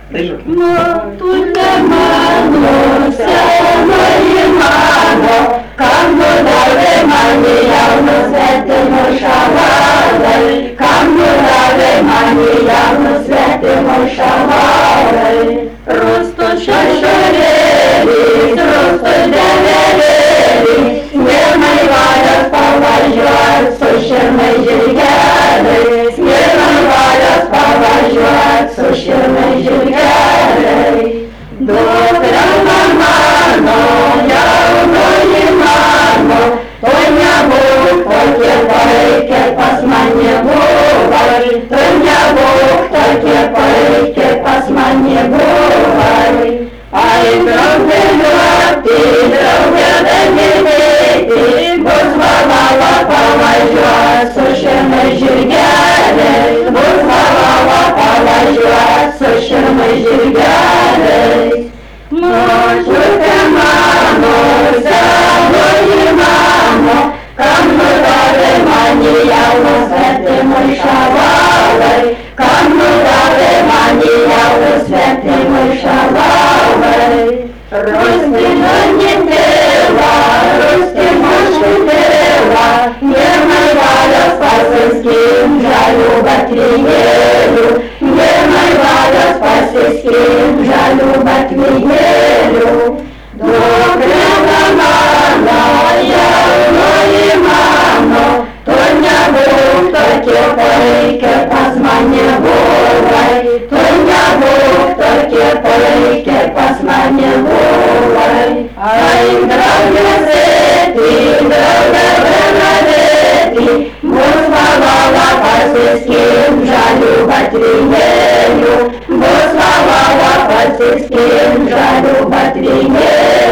Matule mano, senoji mano, kam nudavė mane jaunus svetimus šalavai, kam nudavė mane jaunus svetimus šalavai. Rūstų šešurėlis, rūstų develėlis, smirnai valios pavažiuot su širmai žirgeliais, smirnai valios pavažiuot su širmai žirgeliais. Dukra mano, jaunoji mano, tu nebūk tokie paikė pas mane buvai, tu nebūk tokie paikė pas mane buvai. Ai, draugė liuoti, draugė dalyvėti, bus valava pavažiuot su širmai žirgeliais, bus valava pavažiuot su širmai žirgeliais. Močiute mano, senoji mano, kam nudavė mane jaunus svetimui šalavai, kam nudavė mane jaunus svetimui šalavai. Rustino netėva, rustino šutėva, vienai valios pasiskim žalių batvijėlių, vienai valios pasiskim žalių batvijėlių. Dukra mano, jaunoji mano, tu nebūk tokie paikė pas mane buvai, tu nebūk tokie paikė pas mane buvai. Ai, draugė sėti, draugė vienavėti, bus valava pasiskim žalių batvijėlių, bus valava pasiskim žalių batvijėlių.